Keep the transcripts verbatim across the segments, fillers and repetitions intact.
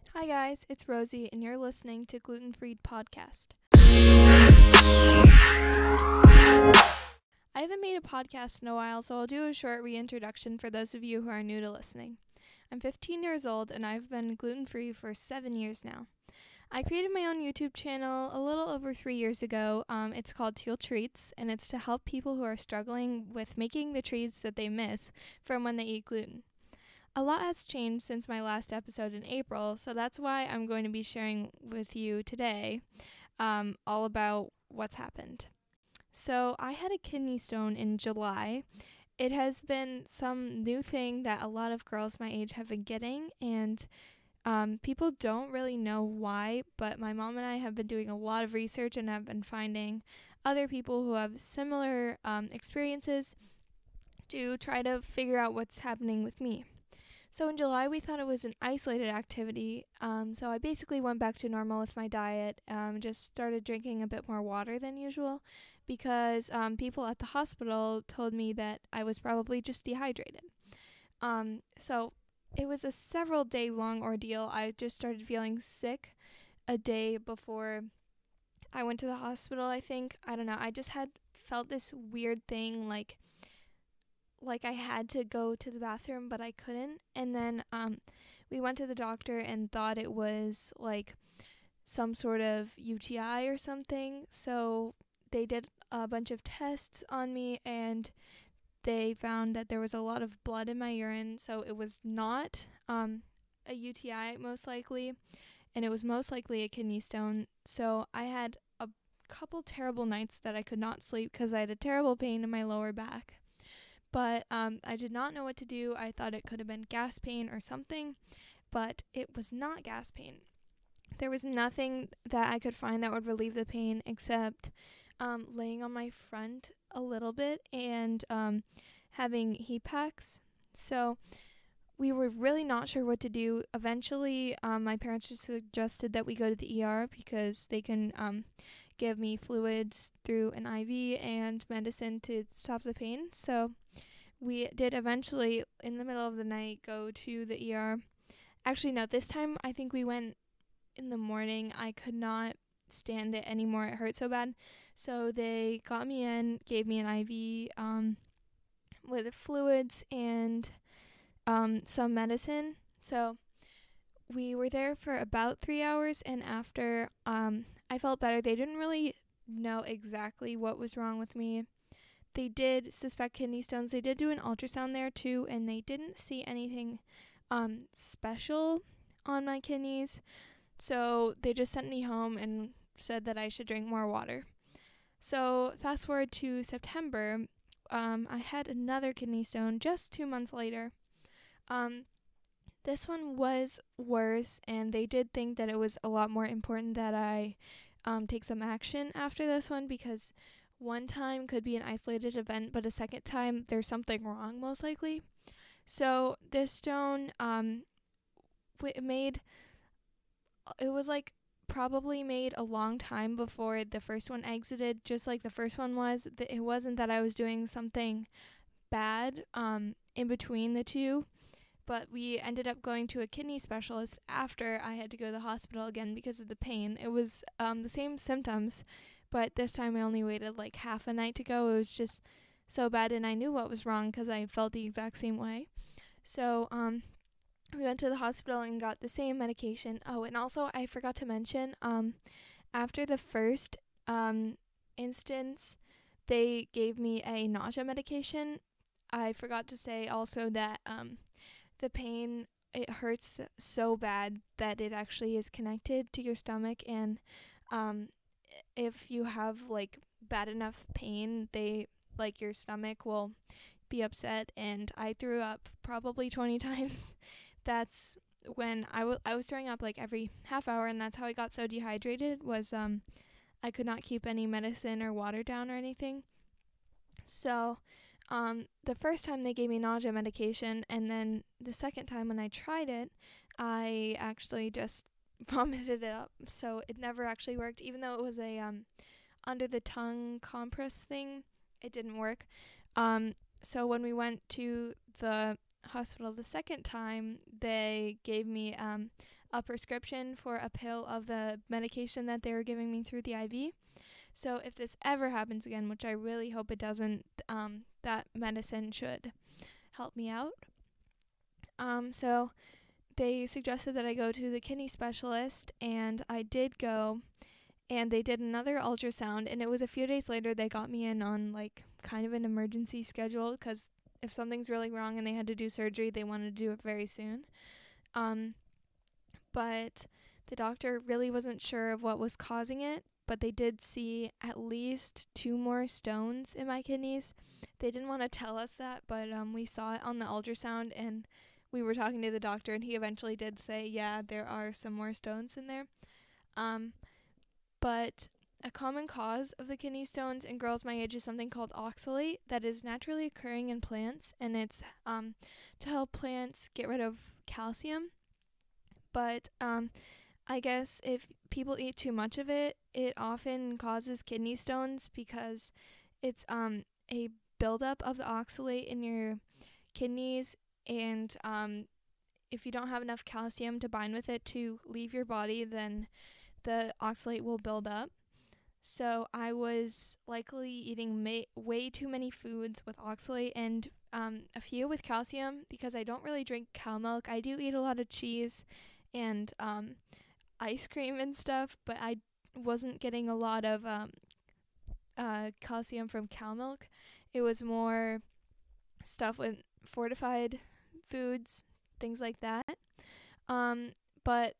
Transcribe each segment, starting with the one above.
Hi guys, it's Rosie and you're listening to Gluten Free Podcast. I haven't made a podcast in a while, so I'll do a short reintroduction for those of you who are new to listening. I'm fifteen years old and I've been gluten-free for seven years now. I created my own YouTube channel a little over three years ago. Um, it's called Teal Treats, and it's to help people who are struggling with making the treats that they miss from when they eat gluten. A lot has changed since my last episode in April, so that's why I'm going to be sharing with you today um, all about what's happened. So I had a kidney stone in July. It has been some new thing that a lot of girls my age have been getting, and um, people don't really know why, but my mom and I have been doing a lot of research and have been finding other people who have similar um, experiences to try to figure out what's happening with me. So in July, we thought it was an isolated activity, um, so I basically went back to normal with my diet, um, just started drinking a bit more water than usual, because um, people at the hospital told me that I was probably just dehydrated. Um, so it was a several day long ordeal. I just started feeling sick a day before I went to the hospital, I think. I don't know, I just had felt this weird thing, like, like I had to go to the bathroom, but I couldn't. And then um, we went to the doctor and thought it was like some sort of U T I or something. So they did a bunch of tests on me and they found that there was a lot of blood in my urine. So it was not um, a U T I most likely, and it was most likely a kidney stone. So I had a couple terrible nights that I could not sleep because I had a terrible pain in my lower back. But um, I did not know what to do. I thought it could have been gas pain or something, but it was not gas pain. There was nothing that I could find that would relieve the pain except um, laying on my front a little bit and um, having heat packs. So we were really not sure what to do. Eventually, um, my parents just suggested that we go to the E R because they can um, give me fluids through an I V and medicine to stop the pain. So we did eventually, in the middle of the night, go to the E R. Actually, no, this time I think we went in the morning. I could not stand it anymore. It hurt so bad. So they got me in, gave me an I V um, with fluids and um, some medicine. So we were there for about three hours, and after um, I felt better. They didn't really know exactly what was wrong with me. They did suspect kidney stones. They did do an ultrasound there too, and they didn't see anything um, special on my kidneys. So they just sent me home and said that I should drink more water. So fast forward to September, um, I had another kidney stone just two months later. Um, this one was worse, and they did think that it was a lot more important that I um, take some action after this one, because one time could be an isolated event, but a second time there's something wrong, most likely. So this stone um, w- made, it was like probably made a long time before the first one exited, just like the first one was. It wasn't that I was doing something bad um, in between the two, but we ended up going to a kidney specialist after I had to go to the hospital again because of the pain. It was um, the same symptoms, but this time I only waited like half a night to go. It was just so bad, and I knew what was wrong because I felt the exact same way. So um, we went to the hospital and got the same medication. Oh, and also I forgot to mention, um, after the first um, instance, they gave me a nausea medication. I forgot to say also that um, the pain, it hurts so bad that it actually is connected to your stomach, and um, if you have like bad enough pain, they like your stomach will be upset, and I threw up probably twenty times. That's when I, w- I was throwing up like every half hour, and that's how I got so dehydrated, was um I could not keep any medicine or water down or anything. So um the first time they gave me nausea medication, and then the second time when I tried it, I actually just vomited it up. So it never actually worked, even though it was a um under the tongue compress thing. It didn't work. Um so when we went to the hospital the second time, they gave me um a prescription for a pill of the medication that they were giving me through the I V. So if this ever happens again, which I really hope it doesn't, um, that medicine should help me out. Um, so they suggested that I go to the kidney specialist, and I did go, and they did another ultrasound, and it was a few days later they got me in on like kind of an emergency schedule, because if something's really wrong and they had to do surgery, they wanted to do it very soon. Um, but the doctor really wasn't sure of what was causing it, but they did see at least two more stones in my kidneys. They didn't want to tell us that, but um, we saw it on the ultrasound, and we were talking to the doctor, and he eventually did say, yeah, there are some more stones in there. Um, but a common cause of the kidney stones in girls my age is something called oxalate that is naturally occurring in plants, and it's um, to help plants get rid of calcium. But um, I guess if people eat too much of it, it often causes kidney stones because it's um, a buildup of the oxalate in your kidneys, and um, if you don't have enough calcium to bind with it to leave your body, then the oxalate will build up. So I was likely eating ma- way too many foods with oxalate and um, a few with calcium because I don't really drink cow milk. I do eat a lot of cheese and um, ice cream and stuff, but I wasn't getting a lot of um, uh, calcium from cow milk. It was more stuff with fortified foods, things like that. Um, but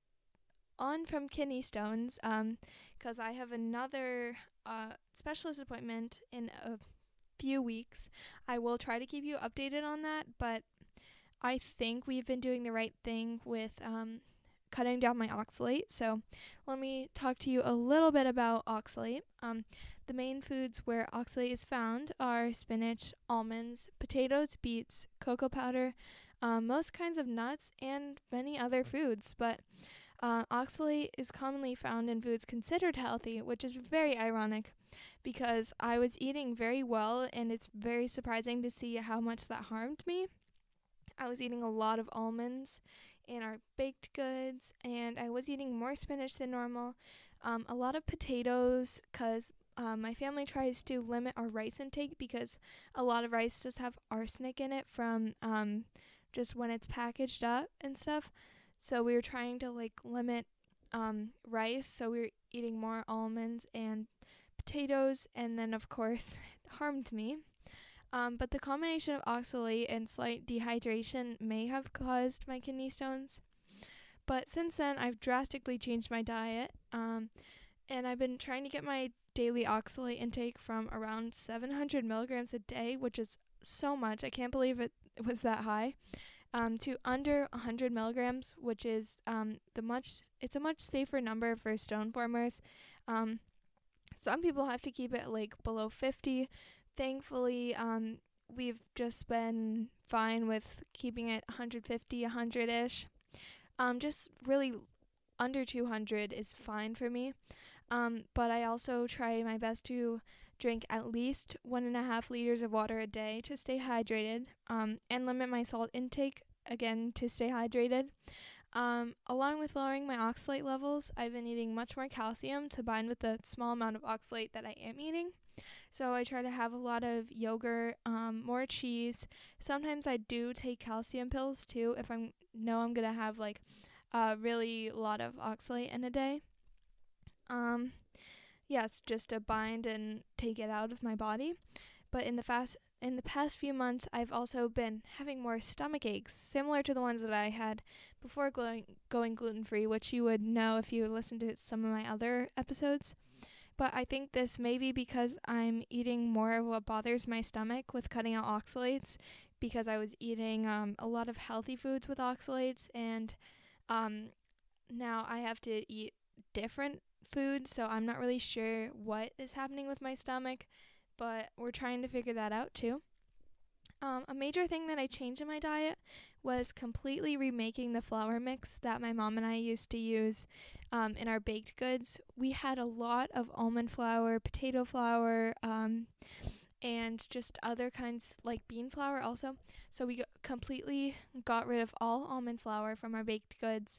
on from kidney stones, um, because I have another uh, specialist appointment in a few weeks. I will try to keep you updated on that, but I think we've been doing the right thing with um, cutting down my oxalate. So let me talk to you a little bit about oxalate. Um, the main foods where oxalate is found are spinach, almonds, potatoes, beets, cocoa powder, um, most kinds of nuts, and many other foods. But uh, oxalate is commonly found in foods considered healthy, which is very ironic because I was eating very well, and it's very surprising to see how much that harmed me. I was eating a lot of almonds in our baked goods, and I was eating more spinach than normal, um, a lot of potatoes, because um, my family tries to limit our rice intake because a lot of rice does have arsenic in it from um, just when it's packaged up and stuff. So we were trying to like limit um, rice, so we were eating more almonds and potatoes, and then of course it harmed me. Um, but the combination of oxalate and slight dehydration may have caused my kidney stones. But since then, I've drastically changed my diet, um, and I've been trying to get my daily oxalate intake from around seven hundred milligrams a day, which is so much. I can't believe it, it was that high, um, to under one hundred milligrams, which is um, the much. It's a much safer number for stone formers. Um, some people have to keep it like below fifty. Thankfully, um, we've just been fine with keeping it one fifty, one hundred-ish. Um, just really under two hundred is fine for me. Um, but I also try my best to drink at least one and a half liters of water a day to stay hydrated, um, and limit my salt intake, again, to stay hydrated. Um, along with lowering my oxalate levels, I've been eating much more calcium to bind with the small amount of oxalate that I am eating. So I try to have a lot of yogurt, um, more cheese. Sometimes I do take calcium pills too if I know I'm going to have like a really lot of oxalate in a day. Um, yes, just to bind and take it out of my body. But in the fast in the past few months, I've also been having more stomach aches, similar to the ones that I had before going, going gluten-free, which you would know if you listened to some of my other episodes. But I think this may be because I'm eating more of what bothers my stomach with cutting out oxalates, because I was eating um, a lot of healthy foods with oxalates, and um, now I have to eat different foods, so I'm not really sure what is happening with my stomach, but we're trying to figure that out too. Um, a major thing that I changed in my diet was completely remaking the flour mix that my mom and I used to use um, in our baked goods. We had a lot of almond flour, potato flour, um, and just other kinds like bean flour also. So we g- completely got rid of all almond flour from our baked goods.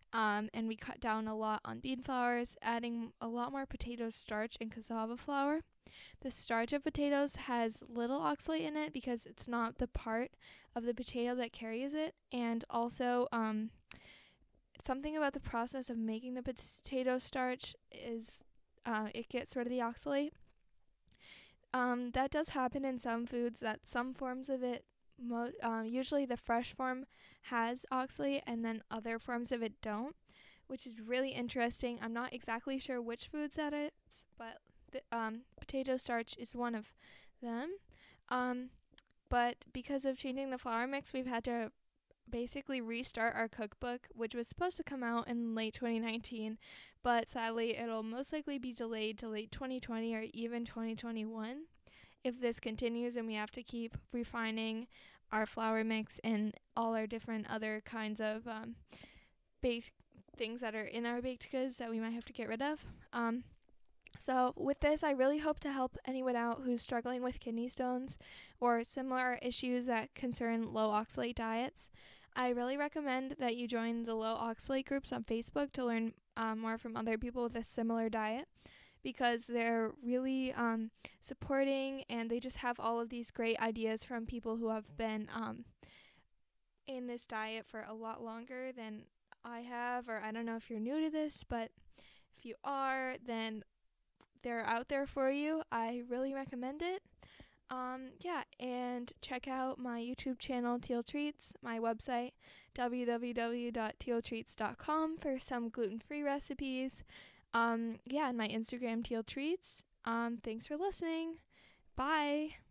Um, and we cut down a lot on bean flours, adding a lot more potato starch and cassava flour. The starch of potatoes has little oxalate in it because it's not the part of the potato that carries it. And also, um, something about the process of making the potato starch is uh, it gets rid of the oxalate. Um, that does happen in some foods, that some forms of it, mo- um, usually the fresh form has oxalate and then other forms of it don't, which is really interesting. I'm not exactly sure which foods that is, but the, um, potato starch is one of them. Um, but because of changing the flour mix, we've had to basically restart our cookbook, which was supposed to come out in late twenty nineteen, but sadly it'll most likely be delayed to late twenty twenty or even twenty twenty-one if this continues and we have to keep refining our flour mix and all our different other kinds of um, baked things that are in our baked goods that we might have to get rid of. Um, so with this, I really hope to help anyone out who's struggling with kidney stones or similar issues that concern low oxalate diets. I really recommend that you join the low oxalate groups on Facebook to learn um, more from other people with a similar diet, because they're really um, supporting and they just have all of these great ideas from people who have been um, in this diet for a lot longer than I have. Or I don't know if you're new to this, but if you are, then they're out there for you. I really recommend it. Um, yeah, and check out my YouTube channel, Teal Treats, my website, w w w dot teal treats dot com, for some gluten-free recipes. Um, yeah, and my Instagram, Teal Treats. Um, thanks for listening. Bye.